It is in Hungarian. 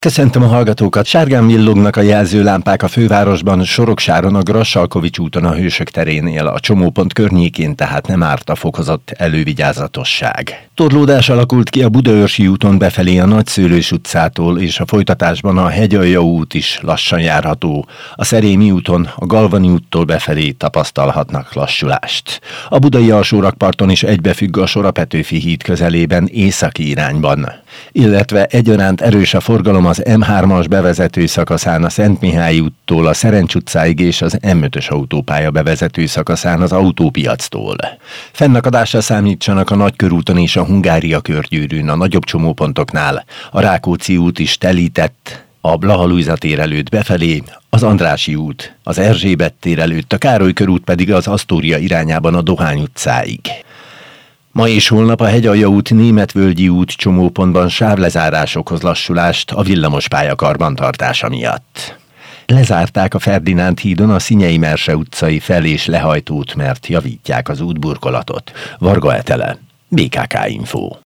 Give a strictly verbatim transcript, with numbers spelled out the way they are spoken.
Köszöntöm a hallgatókat! Sárgán villognak a jelzőlámpák a fővárosban, Soroksáron, a Grassalkovich úton, a Hősök terénél, a csomópont környékén, tehát nem árt a fokozott elővigyázatosság. Torlódás alakult ki a Budaörsi úton befelé a Nagyszőlős utcától, és a folytatásban a Hegyalja út is lassan járható. A Szerémi úton, a Galvani úttól befelé tapasztalhatnak lassulást. A budai alsórakparton is egybefügg a Sora-Petőfi híd közelében északi irányban, illetve egyaránt erős a forgalom az M hármas bevezető szakaszán a Szentmihályi úttól a Szerencs utcáig és az M ötös autópálya bevezető szakaszán az Autópiactól. Fennakadásra számítsanak a Nagykörúton és a Hungária körgyűrűn, a nagyobb csomópontoknál. A Rákóczi út is telített, a Blaha Lujza tér előtt befelé, az Andrássy út, az Erzsébet tér előtt, a Károly körút pedig az Asztória irányában a Dohány utcáig. Ma és holnap a Hegyalja út, Németvölgyi út csomópontban sávlezárás okoz lassulást a villamospálya karbantartása miatt. Lezárták a Ferdinánd hídon a Szinyei Merse utcai fel- és lehajtót, mert javítják az útburkolatot. Varga Etele, bé ká ká Info.